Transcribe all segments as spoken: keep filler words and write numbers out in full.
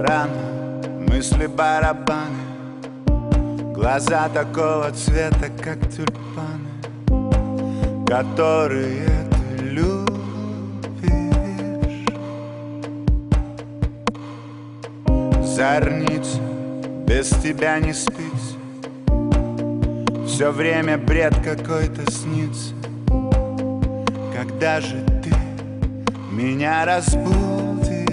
рано, мысли барабаны, глаза такого цвета, как тюльпаны, которые ты любишь. Зорница без тебя не спится, все время бред какой-то снится. Когда же ты меня разбудишь?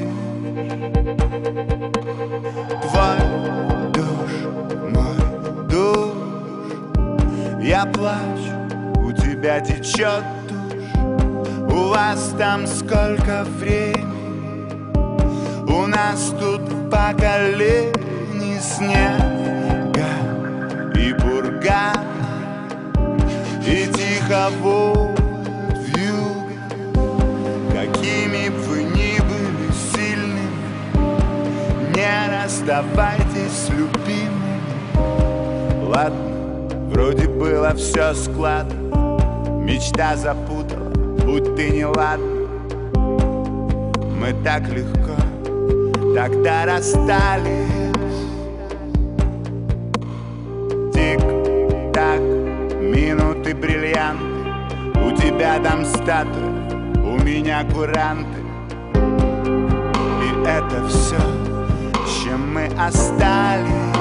Твой душ, мой душ, я плачу, у тебя течет душ. У вас там сколько времени? У нас тут по колени снега и пурга, и тихо воет вьюга. Какими б вы ни были сильными, не расставайтесь с любимыми. Ладно, вроде было все складно, мечта запутала, будь ты неладна. Мы так легко тогда расстались. Тик-так, минуты бриллианты, у тебя там статуя, у меня куранты. И это все, чем мы остались.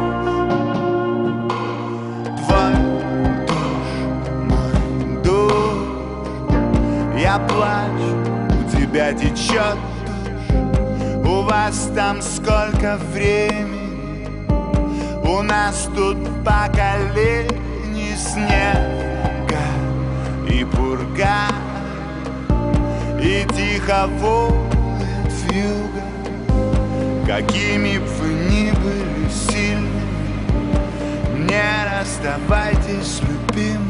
Твой душ, мой душ, я плачу, у тебя течет душ. У вас там сколько времени? У нас тут по колени снега и пурга, и тихо воет вьюга. Какими б вы ни были сильными, не расставайтесь с любимыми.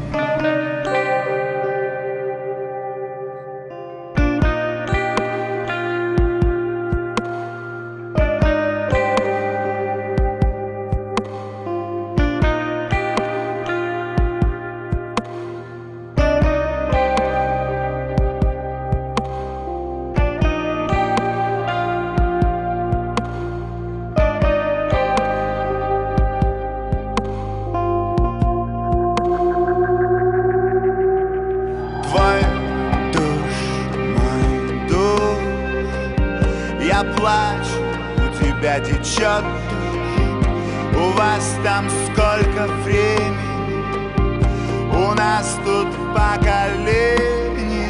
Я плачу, у тебя течет душ. У вас там сколько времени? У нас тут по колени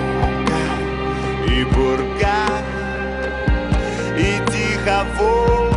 снега и пурга, и тихо воет